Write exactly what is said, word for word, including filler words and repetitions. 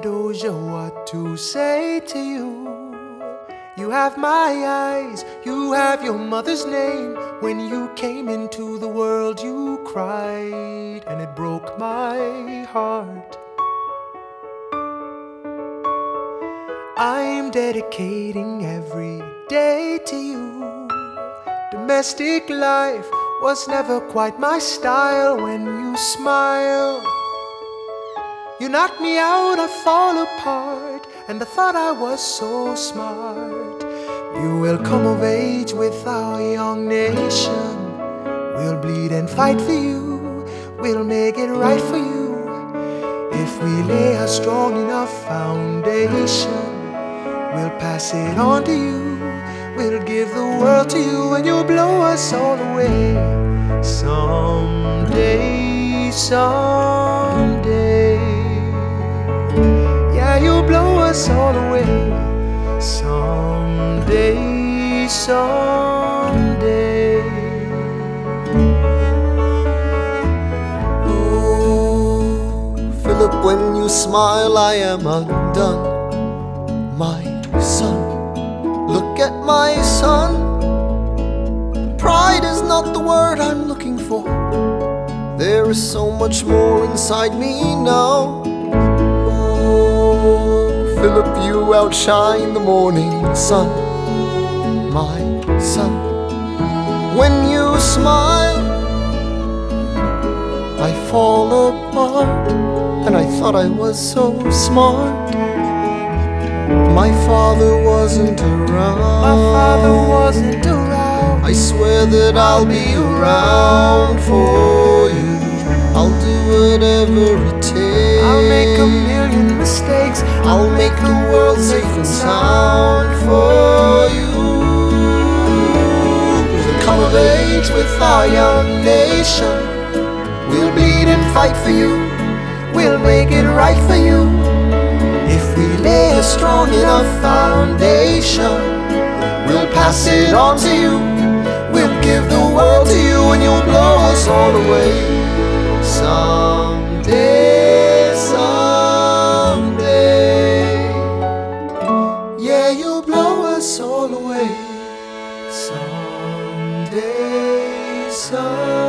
Doja, what to say to you. You have my eyes, you have your mother's name. When you came into the world you cried, and it broke my heart. I'm dedicating every day to you. Domestic life was never quite my style. When you smile, you knock me out, I fall apart, and I thought I was so smart. You will come of age with our young nation. We'll bleed and fight for you. We'll make it right for you. If we lay a strong enough foundation, we'll pass it on to you. We'll give the world to you, and you'll blow us all away. Someday, someday, yeah, you'll blow us all away. Someday, someday. Oh, Philip, when you smile, I am undone. My son, look at my son. Pride is not the word I'm looking for. There is so much more inside me now. Oh, Philip, you outshine the morning sun. My son, when you smile, I fall apart, and I thought I was so smart. My father wasn't around. My father wasn't around. I swear that I'll be around for you. I'll do whatever it takes. I'll make a million mistakes. I'll make the world safe and sound for you. We'll come of age with our young nation. We'll bleed and fight for you. We'll make it right for you. If we lay a strong enough foundation, we'll pass it on to you. We'll give the world to you, and you'll blow us all away. Someday, someday, yeah, you'll blow us all away. Someday, someday.